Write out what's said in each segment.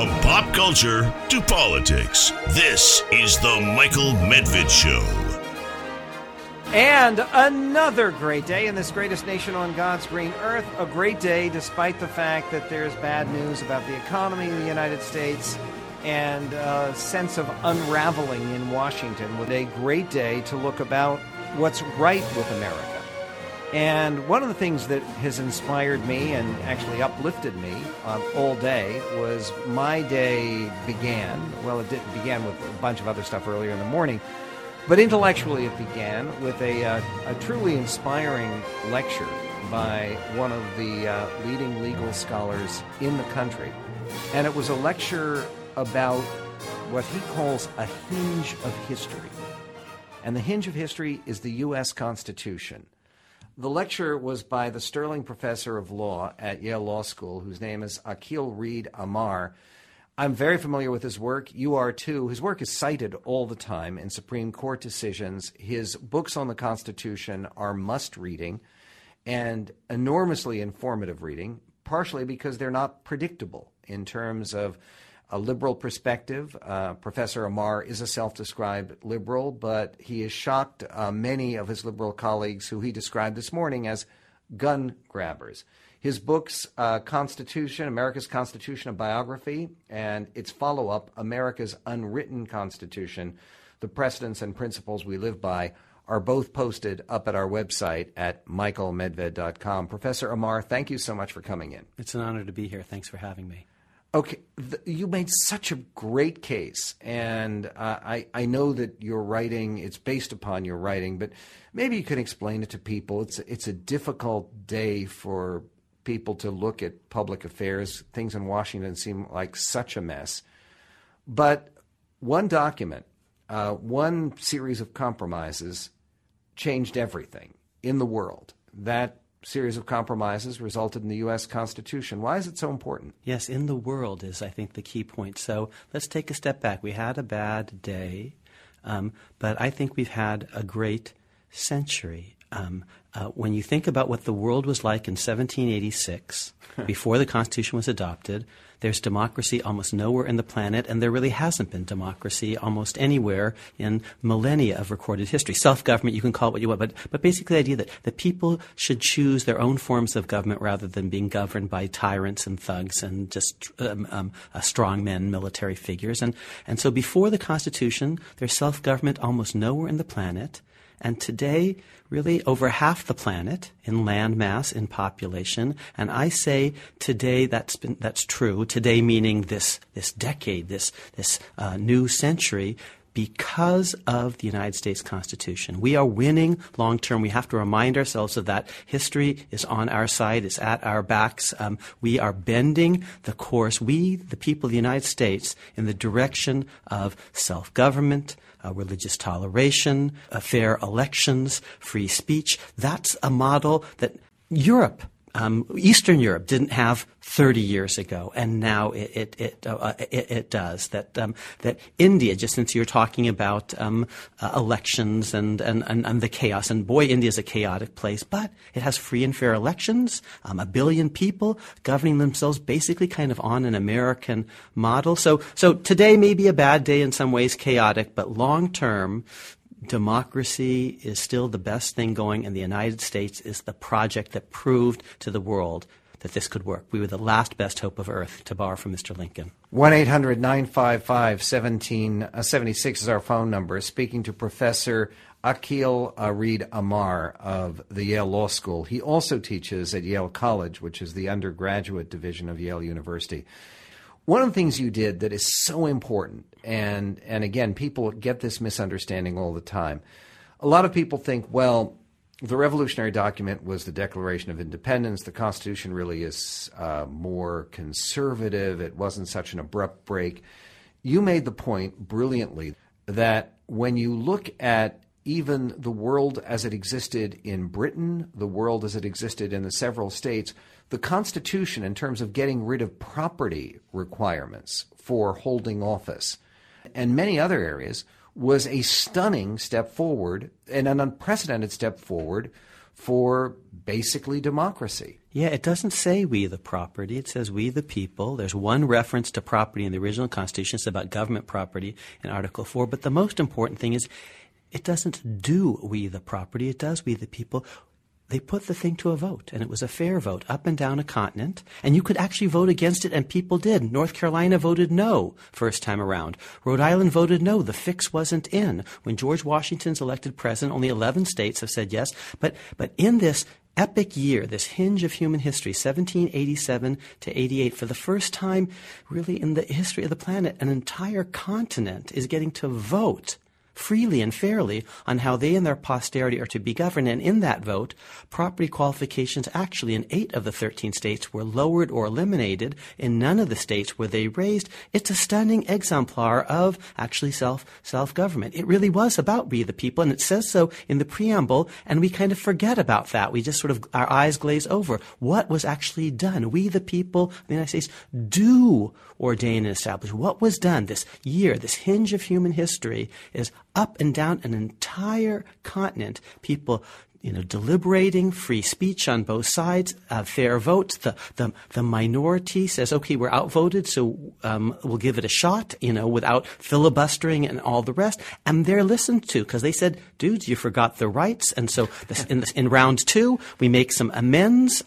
From pop culture to politics, this is the Michael Medved Show. And another great day in this greatest nation on God's green earth. A great day despite the fact that there's bad news about the economy in the United States and a sense of unraveling in Washington. With a great day to look about what's right with America. And one of the things that has inspired me and actually uplifted me all day was my day began. Well, it began with a bunch of other stuff earlier in the morning. But intellectually, it began with a truly inspiring lecture by one of the leading legal scholars in the country. And it was a lecture about what he calls a hinge of history. And the hinge of history is the U.S. Constitution. The lecture was by the Sterling Professor of Law at Yale Law School, whose name is Akhil Reed Amar. I'm very familiar with his work. You are too. His work is cited all the time in Supreme Court decisions. His books on the Constitution are must-reading and enormously informative reading, partially because they're not predictable in terms of a liberal perspective. Professor Amar is a self-described liberal, but he has shocked many of his liberal colleagues who he described this morning as gun grabbers. His books, Constitution, America's Constitution, a Biography, and its follow-up, America's Unwritten Constitution, The Precedents and Principles We Live By, are both posted up at our website at michaelmedved.com. Professor Amar, thank you so much for coming in. It's an honor to be here. Thanks for having me. Okay, you made such a great case, and I know that your writing, it's based upon your writing, but maybe you could explain it to people. It's a difficult day for people to look at public affairs. Things in Washington seem like such a mess. But one document, one series of compromises changed everything in the world. That series of compromises resulted in the U.S. Constitution. Why is it so important? Yes, in the world is, I think, the key point. So let's take a step back. We had a bad day, but I think we've had a great century. When you think about what the world was like in 1786, before the Constitution was adopted, there's democracy almost nowhere in the planet, and there really hasn't been democracy almost anywhere in millennia of recorded history. Self-government, you can call it what you want, but basically the idea that people should choose their own forms of government rather than being governed by tyrants and thugs and just strong men, military figures. And so before the Constitution, there's self-government almost nowhere in the planet. And today, really over half the planet in land mass, in population, and I say today that's true. Today meaning this decade, this new century, because of the United States Constitution. We are winning long term. We have to remind ourselves of that. History is on our side. It's at our backs. We are bending the course, we, the people of the United States, in the direction of self-government, religious toleration, fair elections, free speech. That's a model that Europe, Eastern Europe, didn't have 30 years ago, and now it does. That India, just since you're talking about elections and the chaos, and boy, India is a chaotic place, but it has free and fair elections, 1 billion people governing themselves basically kind of on an American model. So today may be a bad day in some ways, chaotic, but long term, democracy is still the best thing going, and the United States is the project that proved to the world that this could work. We were the last best hope of Earth, to borrow from Mr. Lincoln. 1-800-955-1776 is our phone number. Speaking to Professor Akhil Reed Amar of the Yale Law School. He also teaches at Yale College, which is the undergraduate division of Yale University. One of the things you did that is so important, and again, people get this misunderstanding all the time. A lot of people think, well, the revolutionary document was the Declaration of Independence. The Constitution really is more conservative. It wasn't such an abrupt break. You made the point brilliantly that when you look at even the world as it existed in Britain, the world as it existed in the several states, the Constitution, in terms of getting rid of property requirements for holding office, and many other areas, was a stunning step forward and an unprecedented step forward for basically democracy. Yeah, it doesn't say we the property. It says we the people. There's one reference to property in the original Constitution. It's about government property in Article 4. But the most important thing is it doesn't do we the property. It does we the people. They put the thing to a vote, and it was a fair vote up and down a continent, and you could actually vote against it, and people did. North Carolina voted no first time around. Rhode Island voted no. The fix wasn't in. When George Washington's elected president, only 11 states have said yes. But in this epic year, this hinge of human history, 1787 to 88, for the first time really in the history of the planet, an entire continent is getting to vote freely and fairly on how they and their posterity are to be governed. And in that vote, property qualifications actually in 8 of the 13 states were lowered or eliminated. In none of the states were they raised. It's a stunning exemplar of actually self-government. It really was about we the people, and it says so in the preamble, and we kind of forget about that. We just sort of, our eyes glaze over. What was actually done? We the people of the United States do ordain and establish. What was done this year, this hinge of human history, is up and down an entire continent, people deliberating, free speech on both sides, fair votes. The minority says, okay, we're outvoted, so we'll give it a shot, without filibustering and all the rest. And they're listened to because they said, dudes, you forgot the rights. And so in round 2, we make some amends.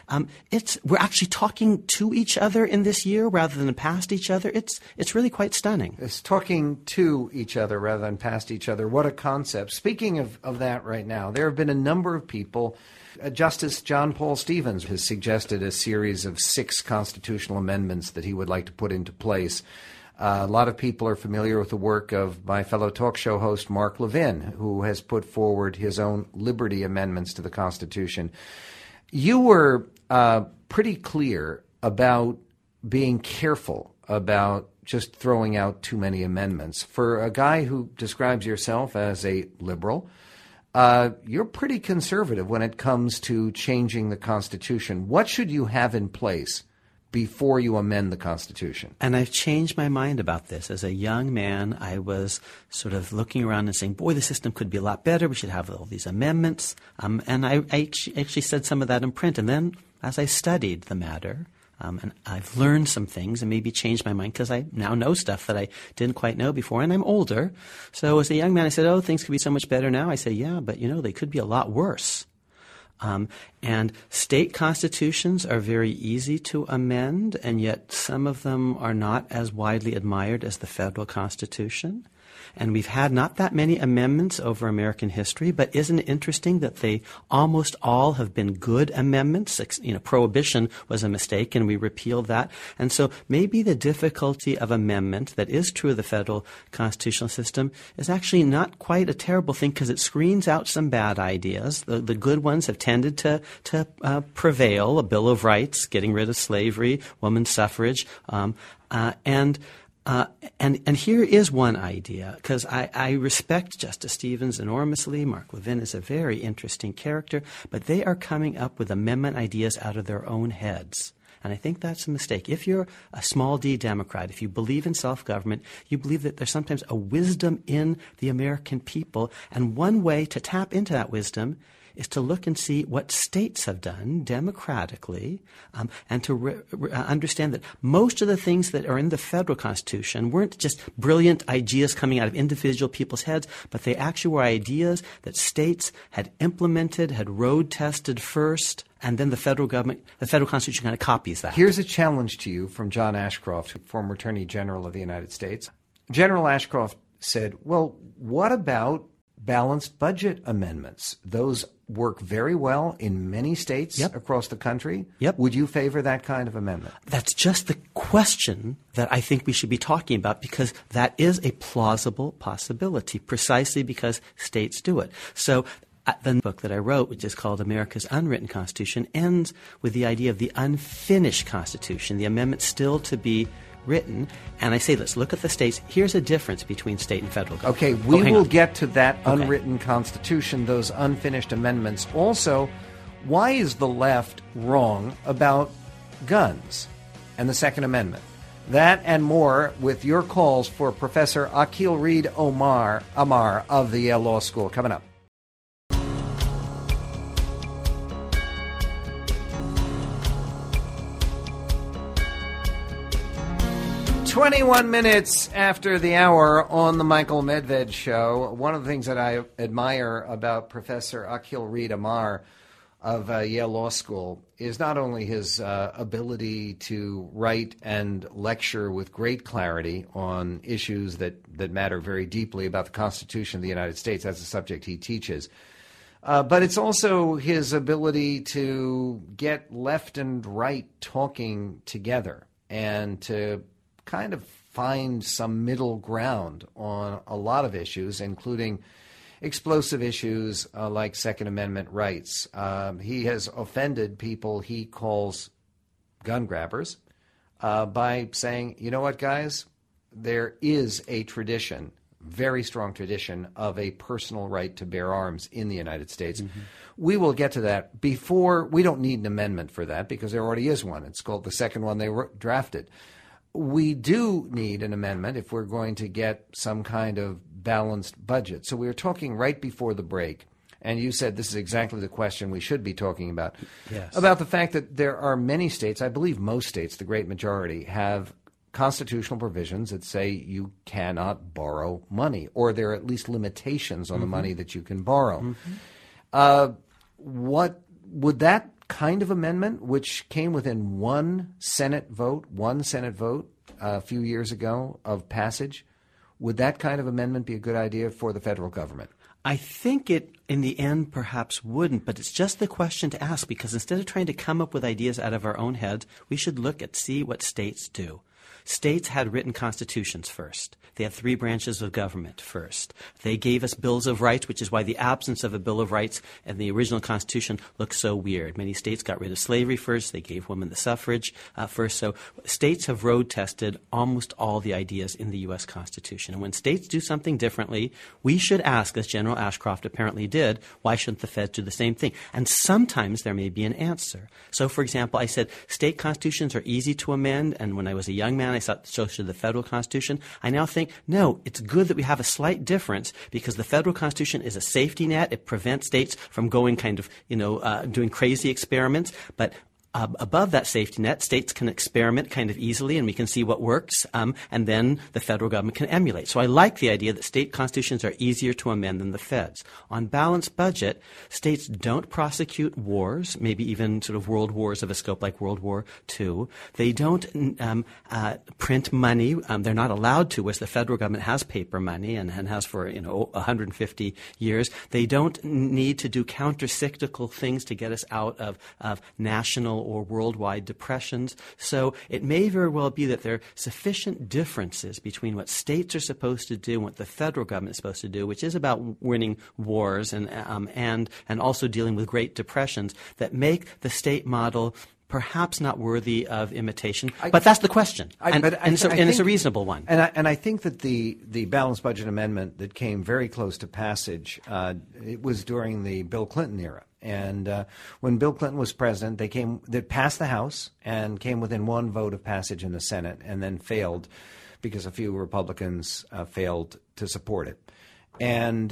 We're actually talking to each other in this year rather than past each other. It's really quite stunning. It's talking to each other rather than past each other. What a concept. Speaking of that right now, there have been a number of people. Justice John Paul Stevens has suggested a series of 6 constitutional amendments that he would like to put into place. A lot of people are familiar with the work of my fellow talk show host Mark Levin, who has put forward his own liberty amendments to the Constitution. You were pretty clear about being careful about just throwing out too many amendments. For a guy who describes yourself as a liberal, you're pretty conservative when it comes to changing the Constitution. What should you have in place before you amend the Constitution? And I've changed my mind about this. As a young man, I was sort of looking around and saying, boy, the system could be a lot better. We should have all these amendments. And I actually said some of that in print. And then as I studied the matter, and I've learned some things and maybe changed my mind because I now know stuff that I didn't quite know before, and I'm older. So as a young man, I said, oh, things could be so much better now. I say, yeah, but they could be a lot worse. And state constitutions are very easy to amend, and yet some of them are not as widely admired as the federal Constitution. And we've had not that many amendments over American history, but isn't it interesting that they almost all have been good amendments? Prohibition was a mistake, and we repealed that. And so maybe the difficulty of amendment that is true of the federal constitutional system is actually not quite a terrible thing because it screens out some bad ideas. The good ones have tended to prevail: a Bill of Rights, getting rid of slavery, women's suffrage, and here is one idea, because I respect Justice Stevens enormously. Mark Levin is a very interesting character, but they are coming up with amendment ideas out of their own heads. And I think that's a mistake. If you're a small d Democrat, if you believe in self-government, you believe that there's sometimes a wisdom in the American people. And one way to tap into that wisdom is to look and see what states have done democratically, and to understand that most of the things that are in the federal Constitution weren't just brilliant ideas coming out of individual people's heads, but they actually were ideas that states had implemented, had road tested first, and then the federal government, the federal Constitution kind of copies that. Here's a challenge to you from John Ashcroft, former Attorney General of the United States. General Ashcroft said, well, what about balanced budget amendments? Those work very well in many states across the country. Would you favor that kind of amendment? That's just the question that I think we should be talking about, because that is a plausible possibility, precisely because states do it. So the book that I wrote, which is called America's Unwritten Constitution, ends with the idea of the unfinished Constitution, the amendment still to be written. And I say, let's look at the states. Here's a difference between state and federal government. Okay, we will get to that unwritten Constitution, those unfinished amendments. Also, why is the left wrong about guns and the Second Amendment? That and more with your calls for Professor Akhil Reed Amar of the Yale Law School coming up. 21 minutes after the hour on the Michael Medved Show. One of the things that I admire about Professor Akhil Reed Amar of Yale Law School is not only his ability to write and lecture with great clarity on issues that matter very deeply about the Constitution of the United States. That's the subject he teaches. But it's also his ability to get left and right talking together and to kind of find some middle ground on a lot of issues, including explosive issues like Second Amendment rights. He has offended people he calls gun grabbers by saying, you know what, guys, there is a tradition, very strong tradition, of a personal right to bear arms in the United States. Mm-hmm. We will get to that. We don't need an amendment for that because there already is one. It's called the second one they drafted. We do need an amendment if we're going to get some kind of balanced budget. So we were talking right before the break, and you said this is exactly the question we should be talking about. Yes. About the fact that there are many states, I believe most states, the great majority, have constitutional provisions that say you cannot borrow money, or there are at least limitations on the money that you can borrow. What would that kind of amendment, which came within one Senate vote a few years ago of passage, would that kind of amendment be a good idea for the federal government? I think it, in the end, perhaps wouldn't, but it's just the question to ask, because instead of trying to come up with ideas out of our own heads, we should look at see what states do. States had written constitutions first. They had 3 branches of government first. They gave us bills of rights, which is why the absence of a Bill of Rights in the original Constitution looks so weird. Many states got rid of slavery first. They gave women the suffrage first. So states have road-tested almost all the ideas in the U.S. Constitution. And when states do something differently, we should ask, as General Ashcroft apparently did, why shouldn't the feds do the same thing? And sometimes there may be an answer. So, for example, I said state constitutions are easy to amend, and when I was a young man, I thought so should the federal Constitution. I now think, no, it's good that we have a slight difference because the federal Constitution is a safety net. It prevents states from going kind of, doing crazy experiments. But above that safety net, states can experiment kind of easily, and we can see what works, and then the federal government can emulate. So I like the idea that state constitutions are easier to amend than the feds. On balanced budget, states don't prosecute wars, maybe even sort of world wars of a scope like World War II. They don't print money. They're not allowed to, whereas the federal government has paper money and has for 150 years. They don't need to do counter-cyclical things to get us out of national or worldwide depressions. So it may very well be that there are sufficient differences between what states are supposed to do and what the federal government is supposed to do, which is about winning wars and also dealing with great depressions, that make the state model perhaps not worthy of imitation. But that's the question. It's a reasonable one. And I think that the balanced budget amendment that came very close to passage, it was during the Bill Clinton era. And when Bill Clinton was president, they passed the House and came within one vote of passage in the Senate, and then failed because a few Republicans failed to support it. And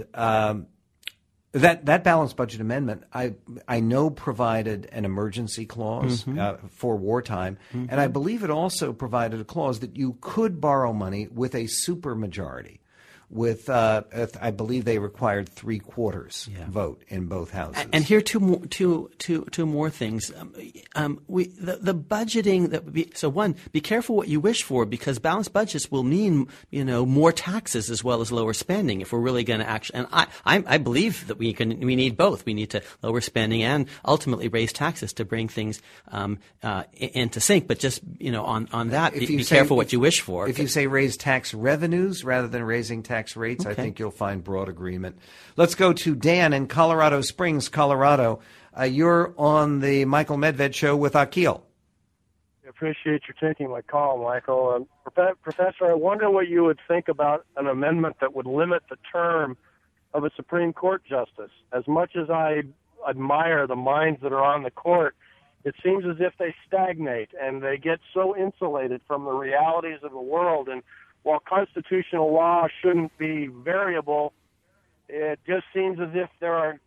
that balanced budget amendment, I know provided an emergency clause for wartime, and I believe it also provided a clause that you could borrow money with a supermajority. With I believe they required 3/4 vote in both houses. And here two more things. The budgeting that would be so one. Be careful what you wish for, because balanced budgets will mean more taxes as well as lower spending if we're really going to actually. And I believe that we need both. We need to lower spending and ultimately raise taxes to bring things into sync. But just on that, be careful what you wish for. If you say raise tax revenues rather than raising tax rates, okay, I think you'll find broad agreement. Let's go to Dan in Colorado Springs, Colorado. You're on the Michael Medved Show with Akhil. I appreciate you taking my call, Michael. Professor, I wonder what you would think about an amendment that would limit the term of a Supreme Court justice. As much as I admire the minds that are on the court, it seems as if they stagnate and they get so insulated from the realities of the world. And while constitutional law shouldn't be variable, it just seems as if there are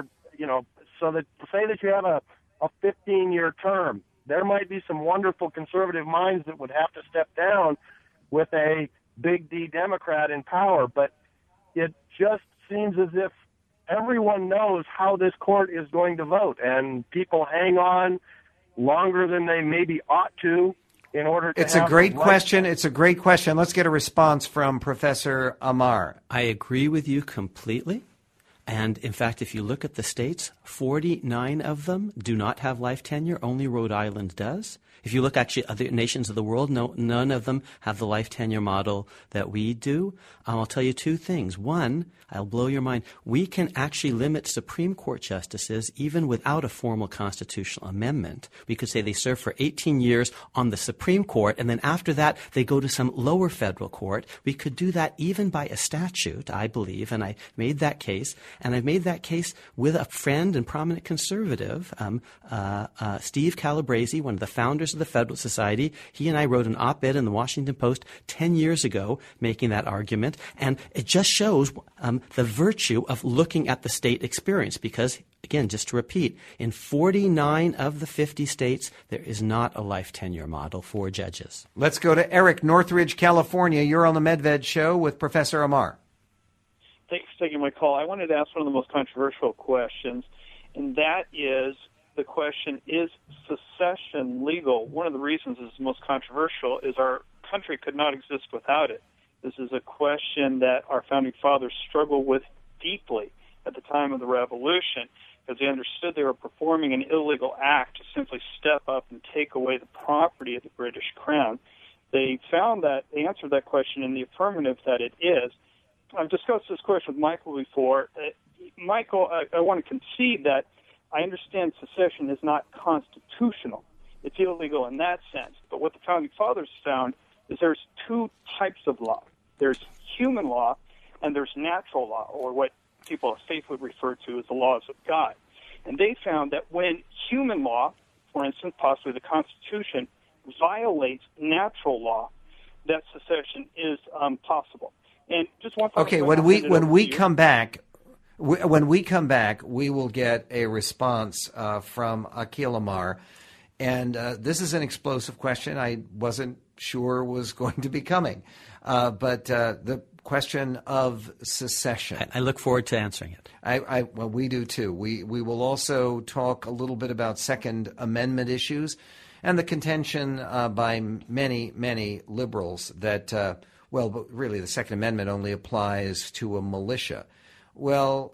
so that say that you have a 15-year term, there might be some wonderful conservative minds that would have to step down with a big D Democrat in power, but it just seems as if everyone knows how this court is going to vote, and people hang on longer than they maybe ought to in order to It's a great question. It's a great question. Let's get a response from Professor Amar. I agree with you completely. And in fact, if you look at the states, 49 of them do not have life tenure. Only Rhode Island does. If you look actually at other nations of the world, none of them have the life tenure model that we do. I'll tell you two things. One, I'll blow your mind. We can actually limit Supreme Court justices even without a formal constitutional amendment. We could say they serve for 18 years on the Supreme Court, and then after that they go to some lower federal court. We could do that even by a statute, I believe, and I made that case. And I've made that case with a friend and prominent conservative, Steve Calabresi, one of the founders of the Federalist Society. He and I wrote an op-ed in the Washington Post 10 years ago making that argument. And it just shows the virtue of looking at the state experience because, again, just to repeat, in 49 of the 50 states, there is not a life tenure model for judges. Let's go to Eric, Northridge, California. You're on the Medved Show with Professor Amar. Thanks for taking my call. I wanted to ask one of the most controversial questions, and that is the question, is secession legal? One of the reasons it's most controversial is our country could not exist without it. This is a question that our founding fathers struggled with deeply at the time of the Revolution because they understood they were performing an illegal act to simply step up and take away the property of the British Crown. They found that they answered that question in the affirmative that it is. I've discussed this question with Michael before. Michael, I want to concede that I understand secession is not constitutional. It's illegal in that sense. But what the Founding Fathers found is there's two types of law. There's human law and there's natural law, or what people of faith would refer to as the laws of God. And they found that when human law, for instance, possibly the Constitution, violates natural law, that secession is possible. And just one final Okay, point, when we come back, we will get a response from Akhil Amar, and this is an explosive question. I wasn't sure was going to be coming, but the question of secession. I look forward to answering it. Well, we do too. We will also talk a little bit about Second Amendment issues and the contention by many liberals that. But really the Second Amendment only applies to a militia. Well,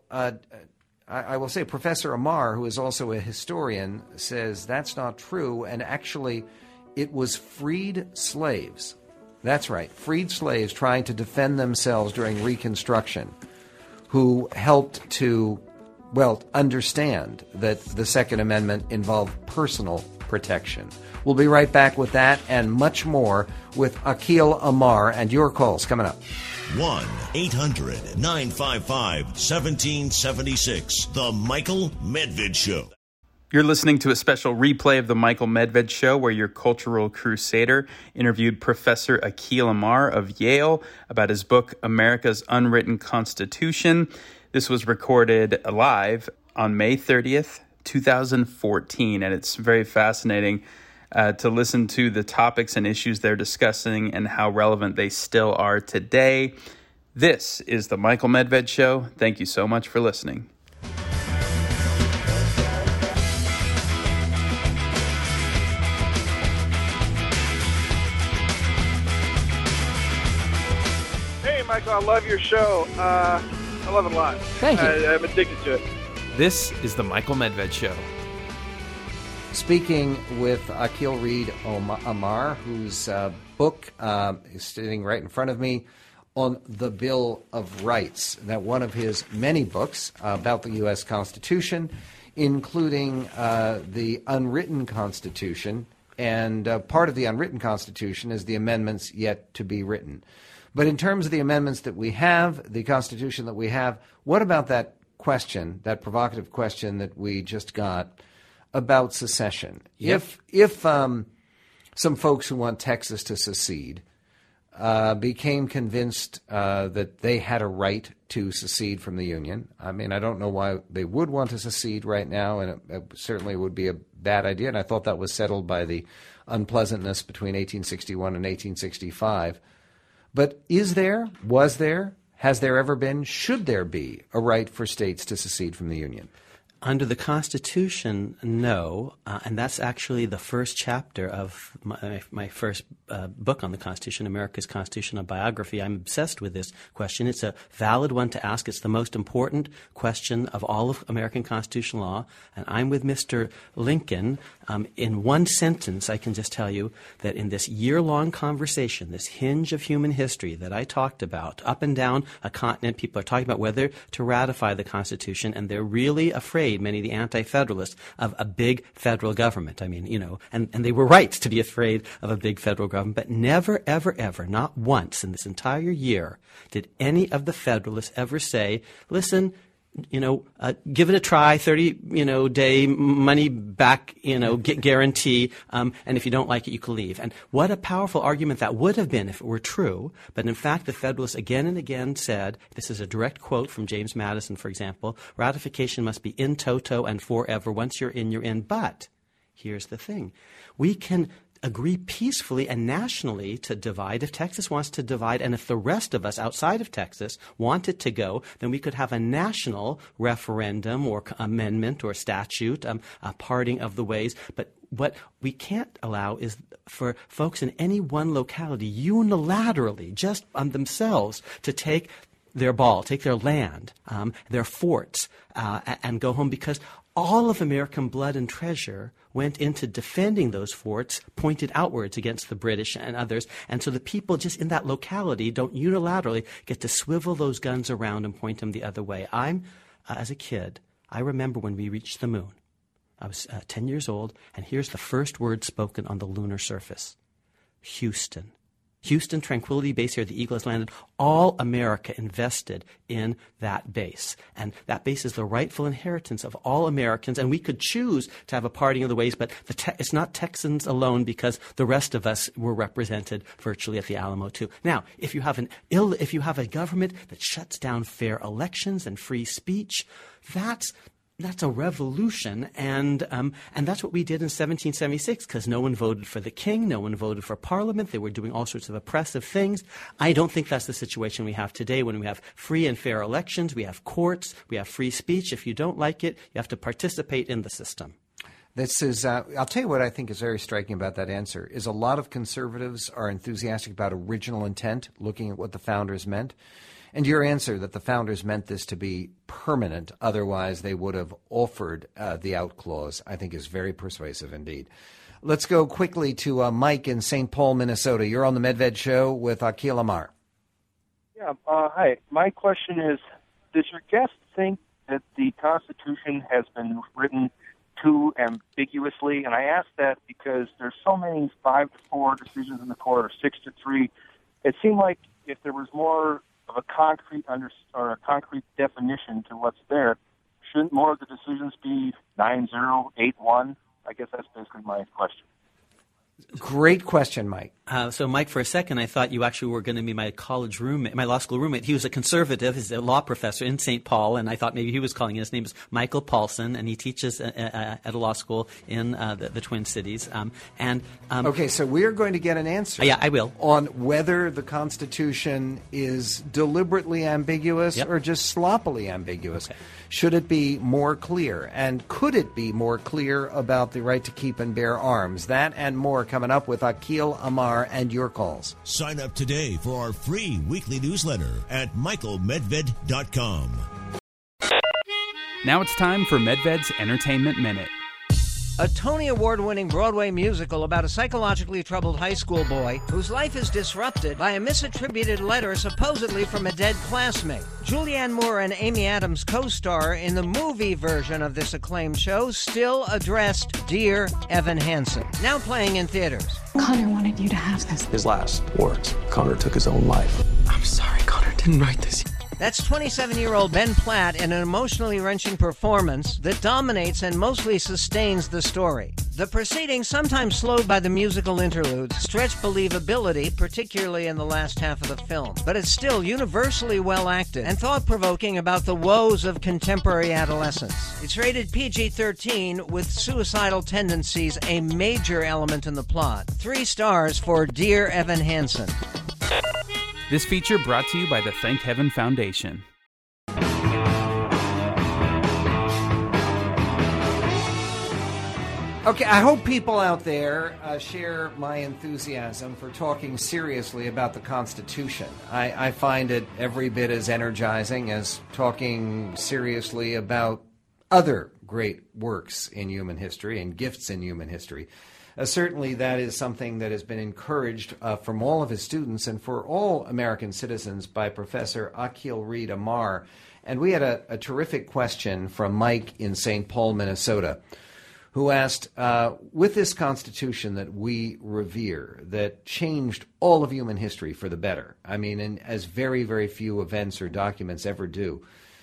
I will say Professor Amar, who is also a historian, says that's not true, and actually it was freed slaves. That's right, freed slaves trying to defend themselves during Reconstruction who helped to, understand that the Second Amendment involved personal protection. We'll be right back with that and much more with Akhil Amar and your calls coming up. 1-800-955-1776. The Michael Medved Show. You're listening to a special replay of the Michael Medved Show where your cultural crusader interviewed Professor Akhil Amar of Yale about his book, America's Unwritten Constitution. This was recorded live on May 30th, 2014, and it's very fascinating to listen to the topics and issues they're discussing and how relevant they still are today. This is the Michael Medved Show. Thank you so much for listening. Hey, Michael, I love your show. I love it a lot. Thank you. I'm addicted to it. This is the Michael Medved Show. Speaking with Akhil Reed Amar, whose book is sitting right in front of me on the Bill of Rights. Now, one of his many books about the U.S. Constitution, including the unwritten Constitution, and part of the unwritten Constitution is the amendments yet to be written. But in terms of the amendments that we have, the Constitution that we have, what about that question, that provocative question that we just got about secession. Yep. If some folks who want Texas to secede became convinced that they had a right to secede from the Union. I mean, I don't know why they would want to secede right now, and it certainly would be a bad idea, and I thought that was settled by the unpleasantness between 1861 and 1865. But is there, was there, has there ever been, should there be a right for states to secede from the Union? Under the Constitution, no, and that's actually the first chapter of my first book on the Constitution, America's Constitutional Biography. I'm obsessed with this question. It's a valid one to ask. It's the most important question of all of American constitutional law, and I'm with Mr. Lincoln. In one sentence, I can just tell you that in this year-long conversation, this hinge of human history that I talked about, up and down a continent, people are talking about whether to ratify the Constitution, and they're really afraid, many of the anti-federalists, of a big federal government. I mean, and they were right to be afraid of a big federal government, but never, ever, ever, not once in this entire year did any of the Federalists ever say, listen, give it a try, 30, day money back, guarantee, and if you don't like it, you can leave. And what a powerful argument that would have been if it were true. But in fact, the Federalists again and again said, this is a direct quote from James Madison, for example, ratification must be in toto and forever. Once you're in, you're in. But here's the thing. We can agree peacefully and nationally to divide if Texas wants to divide, and if the rest of us outside of Texas want it to go, then we could have a national referendum or amendment or statute, a parting of the ways. But what we can't allow is for folks in any one locality unilaterally, just on themselves, to take their ball, take their land, their forts, and go home, because all of American blood and treasure went into defending those forts, pointed outwards against the British and others. And so the people just in that locality don't unilaterally get to swivel those guns around and point them the other way. As a kid, I remember when we reached the moon. I was 10 years old, and here's the first word spoken on the lunar surface. Houston. Houston Tranquility Base, here the Eagle has landed. All America invested in that base. And that base is the rightful inheritance of all Americans. And we could choose to have a parting of the ways, but it's not Texans alone, because the rest of us were represented virtually at the Alamo too. Now, if you have a government that shuts down fair elections and free speech, that's a revolution, and that's what we did in 1776, because no one voted for the king, no one voted for parliament. They were doing all sorts of oppressive things. I don't think that's the situation we have today, when we have free and fair elections, we have courts, we have free speech. If you don't like it, you have to participate in the system. This is, I'll tell you what I think is very striking about that answer, is a lot of conservatives are enthusiastic about original intent, looking at what the founders meant. And your answer that the founders meant this to be permanent, otherwise they would have offered the out clause, I think is very persuasive indeed. Let's go quickly to Mike in St. Paul, Minnesota. You're on the Medved Show with Akhil Amar. Yeah, hi. My question is, does your guest think that the Constitution has been written too ambiguously? And I ask that because there's so many 5-4 decisions in the court, or 6-3. It seemed like if there was more of a concrete or a concrete definition to what's there, shouldn't more of the decisions be 9-0, 8-1? I guess that's basically my question. Great question, Mike. So, Mike, for a second, I thought you actually were going to be my college roommate, my law school roommate. He was a conservative. He's a law professor in St. Paul, and I thought maybe he was calling in. His name is Michael Paulson, and he teaches at a law school in the Twin Cities. Okay, so we're going to get an answer. Yeah, I will. On whether the Constitution is deliberately ambiguous or just sloppily ambiguous. Okay. Should it be more clear? And could it be more clear about the right to keep and bear arms? That and more coming up with Akhil Amar and your calls. Sign up today for our free weekly newsletter at michaelmedved.com. Now it's time for Medved's Entertainment Minute. A Tony Award-winning Broadway musical about a psychologically troubled high school boy whose life is disrupted by a misattributed letter supposedly from a dead classmate. Julianne Moore and Amy Adams co-star in the movie version of this acclaimed show, still addressed Dear Evan Hansen, now playing in theaters. Connor wanted you to have this. His last words, Connor took his own life. I'm sorry, Connor didn't write this. That's 27-year-old Ben Platt in an emotionally wrenching performance that dominates and mostly sustains the story. The proceedings, sometimes slowed by the musical interludes, stretch believability, particularly in the last half of the film. But it's still universally well acted and thought-provoking about the woes of contemporary adolescence. It's rated PG-13 with suicidal tendencies a major element in the plot. 3 stars for Dear Evan Hansen. This feature brought to you by the Thank Heaven Foundation. Okay, I hope people out there share my enthusiasm for talking seriously about the Constitution. I find it every bit as energizing as talking seriously about other great works in human history and gifts in human history. Certainly that is something that has been encouraged from all of his students and for all American citizens by Professor Akhil Reed Amar. And we had a terrific question from Mike in St. Paul, Minnesota, who asked, with this Constitution that we revere, that changed all of human history for the better, I mean, and as very, very few events or documents ever do,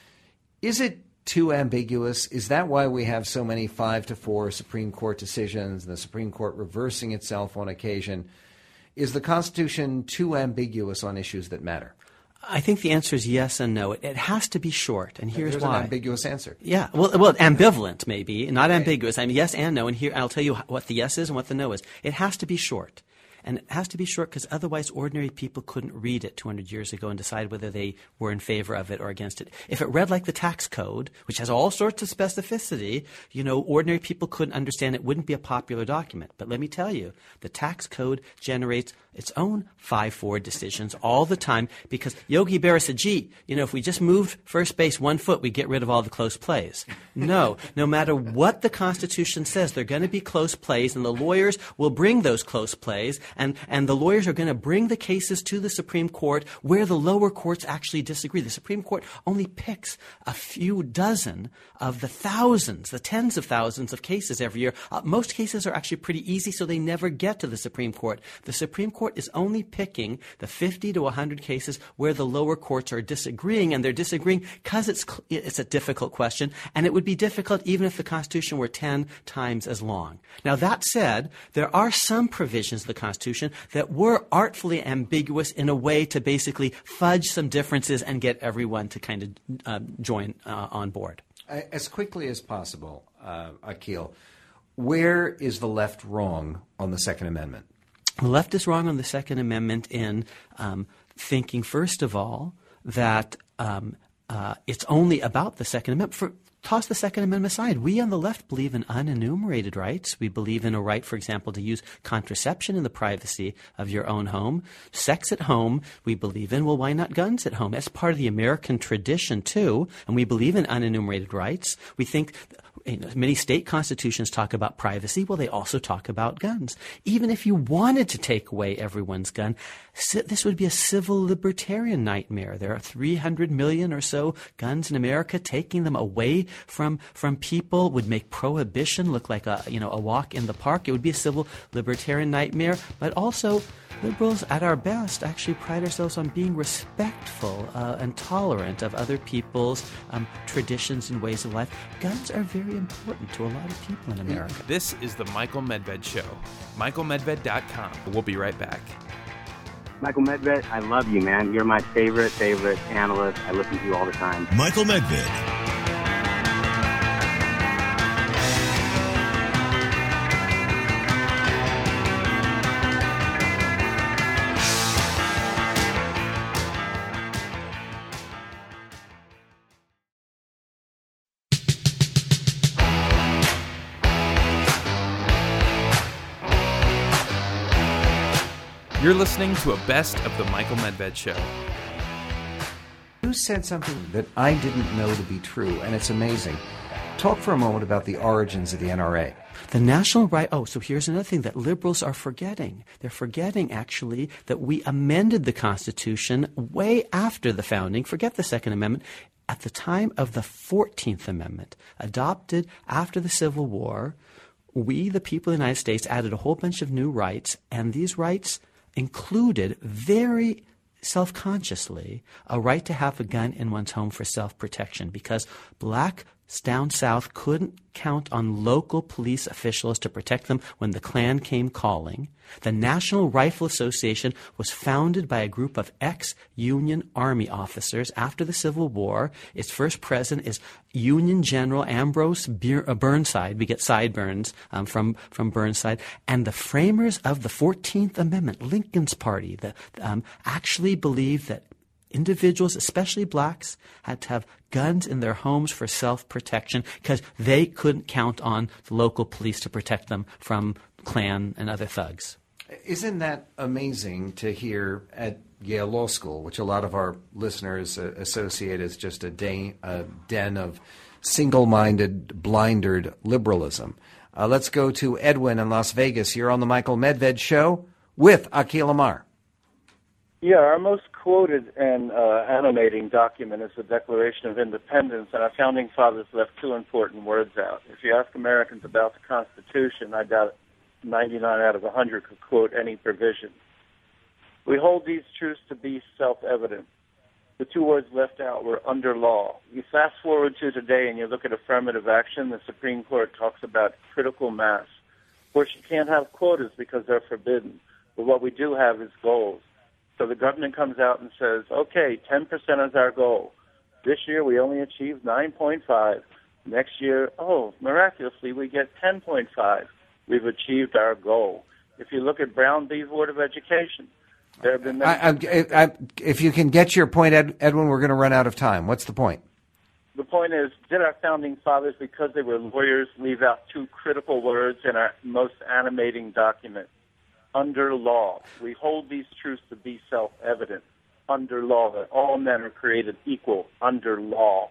is it too ambiguous? Is that why we have so many 5-4 Supreme Court decisions and the Supreme Court reversing itself on occasion? Is the Constitution too ambiguous on issues that matter? I think the answer is yes and no. It has to be short, and here's There's why. An ambiguous answer. Yeah, well, ambivalent maybe, not ambiguous. I mean, yes and no, and here I'll tell you what the yes is and what the no is. It has to be short. And it has to be short because otherwise ordinary people couldn't read it 200 years ago and decide whether they were in favor of it or against it. If it read like the tax code, which has all sorts of specificity, ordinary people couldn't understand it, wouldn't be a popular document. But let me tell you, the tax code generates its own 5-4 decisions all the time because Yogi Berra said, if we just moved first base 1 foot, we get rid of all the close plays. No matter what the Constitution says, there are going to be close plays, and the lawyers will bring those close plays, and the lawyers are going to bring the cases to the Supreme Court where the lower courts actually disagree. The Supreme Court only picks a few dozen of the thousands, the tens of thousands of cases every year. Most cases are actually pretty easy, so they never get to the Supreme Court. The Supreme Court is only picking the 50 to 100 cases where the lower courts are disagreeing, and they're disagreeing because it's a difficult question, and it would be difficult even if the Constitution were 10 times as long. Now, that said, there are some provisions of the Constitution that were artfully ambiguous in a way to basically fudge some differences and get everyone to kind of join on board. As quickly as possible, Akhil, where is the left wrong on the Second Amendment? The left is wrong on the Second Amendment in thinking, first of all, that it's only about the Second Amendment. Toss the Second Amendment aside. We on the left believe in unenumerated rights. We believe in a right, for example, to use contraception in the privacy of your own home. Sex at home, we believe in. Well, why not guns at home? That's part of the American tradition, too, and we believe in unenumerated rights. We think many state constitutions talk about privacy. Well, they also talk about guns. Even if you wanted to take away everyone's gun, this would be a civil libertarian nightmare. There are 300 million or so guns in America. Taking them away from people would make prohibition look like a walk in the park. It would be a civil libertarian nightmare. But also, liberals at our best actually pride ourselves on being respectful and tolerant of other people's traditions and ways of life. Guns are very important to a lot of people in America. This is the Michael Medved Show. MichaelMedved.com. We'll be right back. Michael Medved, I love you, man. You're my favorite analyst. I listen to you all the time. Michael Medved. You're listening to a best of the Michael Medved Show. You said something that I didn't know to be true, and it's amazing. Talk for a moment about the origins of the NRA. The national right. Oh, so here's another thing that liberals are forgetting. They're forgetting, actually, that we amended the Constitution way after the founding. Forget the Second Amendment. At the time of the 14th Amendment, adopted after the Civil War, we, the people of the United States, added a whole bunch of new rights, and these rights included very self-consciously a right to have a gun in one's home for self-protection because blacks down south couldn't count on local police officials to protect them when the Klan came calling. The National Rifle Association was founded by a group of ex-Union Army officers after the Civil War. Its first president is Union General Ambrose Burnside. We get sideburns from Burnside. And the framers of the 14th Amendment, Lincoln's party, actually believed that individuals, especially blacks, had to have guns in their homes for self-protection because they couldn't count on the local police to protect them from Klan and other thugs. Isn't that amazing to hear at Yale Law School, which a lot of our listeners associate as just a den of single-minded, blindered liberalism? Let's go to Edwin in Las Vegas. You're on the Michael Medved Show with Akhil Amar. Yeah, our most quoted and animating document is the Declaration of Independence, and our founding fathers left two important words out. If you ask Americans about the Constitution, I doubt 99 out of 100 could quote any provision. We hold these truths to be self-evident. The two words left out were under law. You fast forward to today and you look at affirmative action, the Supreme Court talks about critical mass. Of course, you can't have quotas because they're forbidden, but what we do have is goals. So the government comes out and says, okay, 10% is our goal. This year we only achieved 9.5. Next year, miraculously, we get 10.5. We've achieved our goal. If you look at Brown v. Board of Education, there have been many... if you can get your point, Edwin, we're going to run out of time. What's the point? The point is, did our founding fathers, because they were lawyers, leave out two critical words in our most animating document? Under law. We hold these truths to be self-evident. Under law, that all men are created equal under law.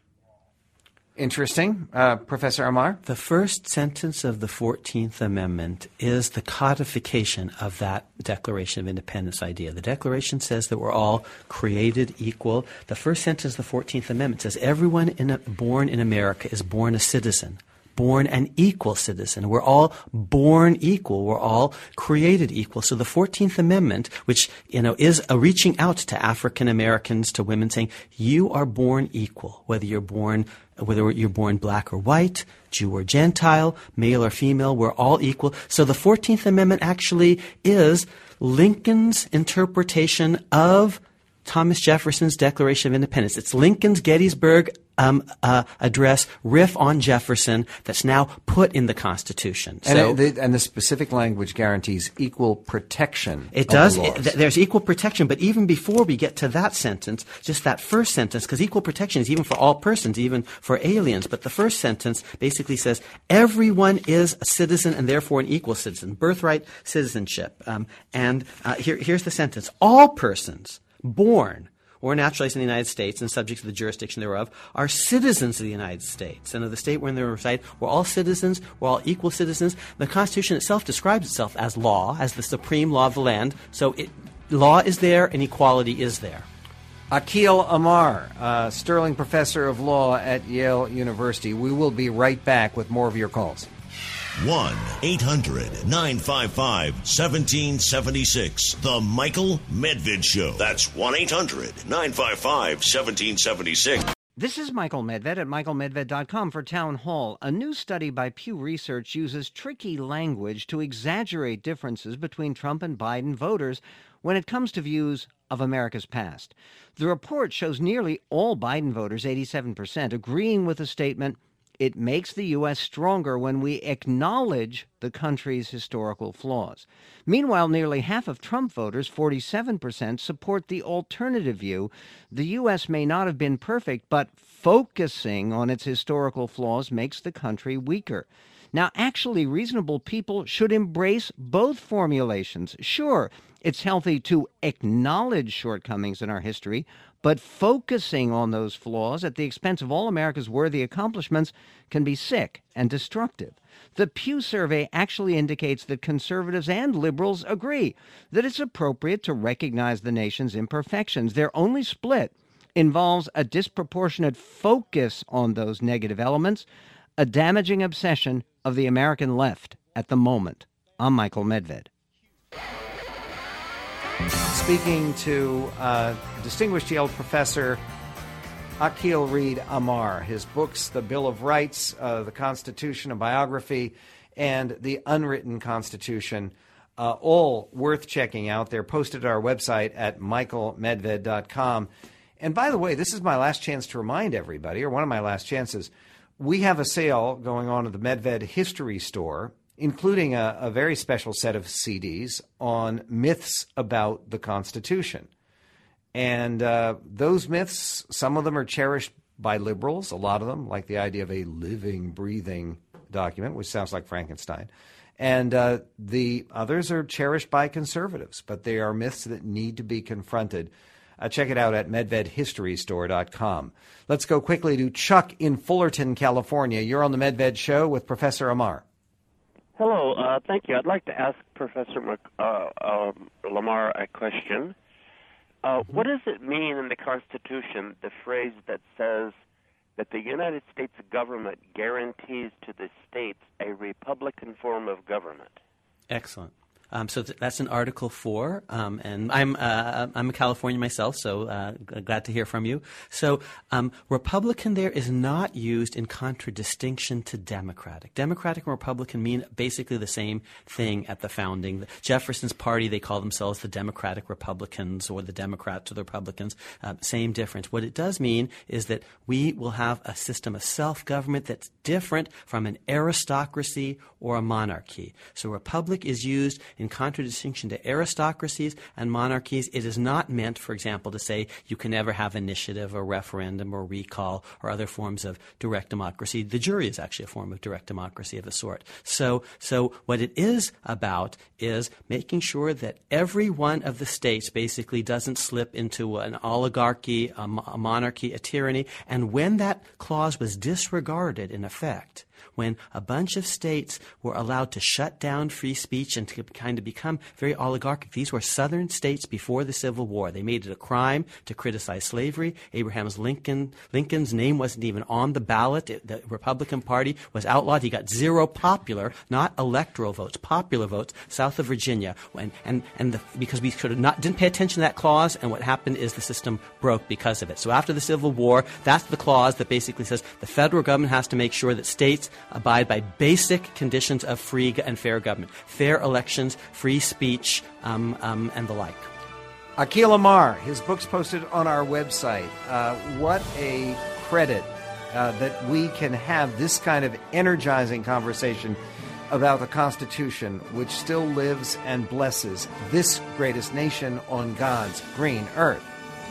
Interesting. Professor Amar? The first sentence of the 14th Amendment is the codification of that Declaration of Independence idea. The Declaration says that we're all created equal. The first sentence of the 14th Amendment says everyone born in America is born a citizen. Born an equal citizen. We're all born equal. We're all created equal. So the 14th Amendment, which, is a reaching out to African Americans, to women, saying, you are born equal, whether you're born black or white, Jew or Gentile, male or female, we're all equal. So the 14th Amendment actually is Lincoln's interpretation of Thomas Jefferson's Declaration of Independence. It's Lincoln's Gettysburg address, riff on Jefferson, that's now put in the Constitution. And the specific language guarantees equal protection. It does. There's equal protection, but even before we get to that sentence, just that first sentence, because equal protection is even for all persons, even for aliens, but the first sentence basically says everyone is a citizen and therefore an equal citizen, birthright citizenship. Here's the sentence. All persons born or naturalized in the United States and subject to the jurisdiction thereof are citizens of the United States and of the state wherein they reside. We're all citizens. We're all equal citizens. The Constitution itself describes itself as law, as the supreme law of the land. So law is there and equality is there. Akhil Amar, Sterling Professor of Law at Yale University. We will be right back with more of your calls. 1-800-955-1776. The Michael Medved Show. That's 1-800-955-1776. This is Michael Medved at michaelmedved.com for Town Hall. A new study by Pew Research uses tricky language to exaggerate differences between Trump and Biden voters when it comes to views of America's past. The report shows nearly all Biden voters, 87%, agreeing with the statement, it makes the U.S. stronger when we acknowledge the country's historical flaws. Meanwhile, nearly half of Trump voters, 47%, support the alternative view. The U.S. may not have been perfect, but focusing on its historical flaws makes the country weaker. Now, actually, reasonable people should embrace both formulations. Sure, it's healthy to acknowledge shortcomings in our history, but focusing on those flaws at the expense of all America's worthy accomplishments can be sick and destructive. The Pew survey actually indicates that conservatives and liberals agree that it's appropriate to recognize the nation's imperfections. Their only split involves a disproportionate focus on those negative elements, a damaging obsession of the American left at the moment. I'm Michael Medved. speaking to distinguished Yale professor Akhil Reed Amar. His books, The Bill of Rights, The Constitution, a biography, and The Unwritten Constitution, all worth checking out. They're posted at our website at michaelmedved.com. And by the way, this is my last chance to remind everybody, or one of my last chances, we have a sale going on at the Medved History Store, including a very special set of CDs on myths about the Constitution. And those myths, some of them are cherished by liberals, a lot of them, like the idea of a living, breathing document, which sounds like Frankenstein. And the others are cherished by conservatives, but they are myths that need to be confronted. Check it out at medvedhistorystore.com. Let's go quickly to Chuck in Fullerton, California. You're on the Medved Show with Professor Amar. Hello, thank you. I'd like to ask Professor Lamar a question. What does it mean in the Constitution, the phrase that says that the United States government guarantees to the states a Republican form of government? Excellent. So that's in Article 4, and I'm a Californian myself, so glad to hear from you. So Republican there is not used in contradistinction to Democratic. Democratic and Republican mean basically the same thing at the founding. Jefferson's party, they call themselves the Democratic Republicans or the Democrats or the Republicans. Same difference. What it does mean is that we will have a system of self-government that's different from an aristocracy or a monarchy. So republic is used in contradistinction to aristocracies and monarchies. It is not meant, for example, to say you can never have initiative or referendum or recall or other forms of direct democracy. The jury is actually a form of direct democracy of a sort. So what it is about is making sure that every one of the states basically doesn't slip into an oligarchy, a monarchy, a tyranny. And when that clause was disregarded in effect, when a bunch of states were allowed to shut down free speech and to kind of become very oligarchic. These were southern states before the Civil War. They made it a crime to criticize slavery. Lincoln's name wasn't even on the ballot. The Republican Party was outlawed. He got 0 popular, not electoral votes, popular votes, south of Virginia. Because we didn't pay attention to that clause, and what happened is the system broke because of it. So after the Civil War, that's the clause that basically says the federal government has to make sure that states abide by basic conditions of free and fair government, fair elections, free speech, and the like. Akhil Amar, his book's posted on our website. What a credit that we can have this kind of energizing conversation about the Constitution, which still lives and blesses this greatest nation on God's green earth.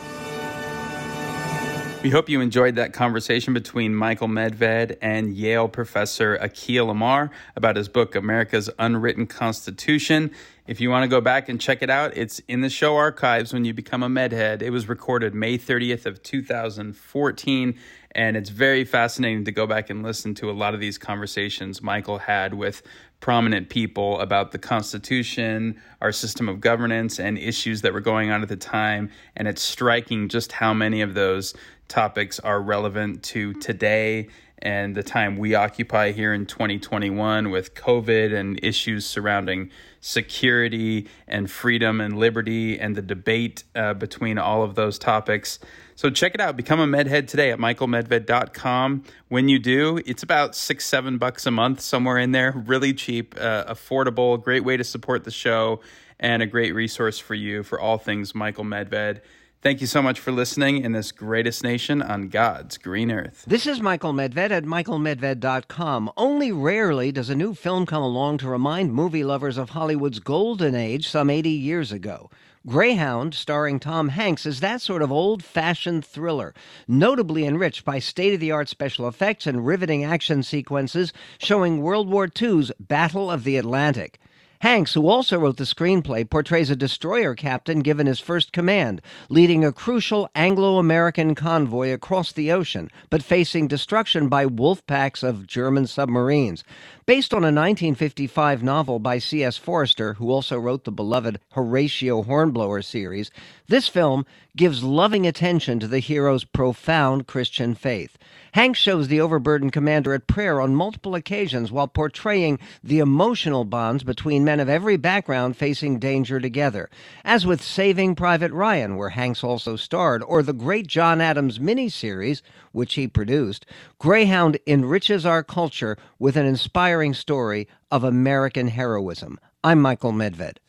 We hope you enjoyed that conversation between Michael Medved and Yale professor Akhil Amar about his book, America's Unwritten Constitution. If you want to go back and check it out, it's in the show archives when you become a Medhead. It was recorded May 30th of 2014, and it's very fascinating to go back and listen to a lot of these conversations Michael had with prominent people about the Constitution, our system of governance, and issues that were going on at the time. And it's striking just how many of those topics are relevant to today and the time we occupy here in 2021 with COVID and issues surrounding security and freedom and liberty and the debate between all of those topics. So check it out. Become a Medhead today at michaelmedved.com. When you do, it's about $6-7 a month, somewhere in there. Really cheap, affordable, great way to support the show, and a great resource for you for all things Michael Medved. Thank you so much for listening in this greatest nation on God's green earth. This is Michael Medved at michaelmedved.com. Only rarely does a new film come along to remind movie lovers of Hollywood's golden age some 80 years ago. Greyhound, starring Tom Hanks, is that sort of old-fashioned thriller, notably enriched by state-of-the-art special effects and riveting action sequences showing World War II's Battle of the Atlantic. Hanks, who also wrote the screenplay, portrays a destroyer captain given his first command, leading a crucial Anglo-American convoy across the ocean, but facing destruction by wolf packs of German submarines. Based on a 1955 novel by C.S. Forester, who also wrote the beloved Horatio Hornblower series, this film gives loving attention to the hero's profound Christian faith. Hanks shows the overburdened commander at prayer on multiple occasions while portraying the emotional bonds between men men of every background facing danger together. As with Saving Private Ryan, where Hanks also starred, or the great John Adams miniseries, which he produced, Greyhound enriches our culture with an inspiring story of American heroism. I'm Michael Medved.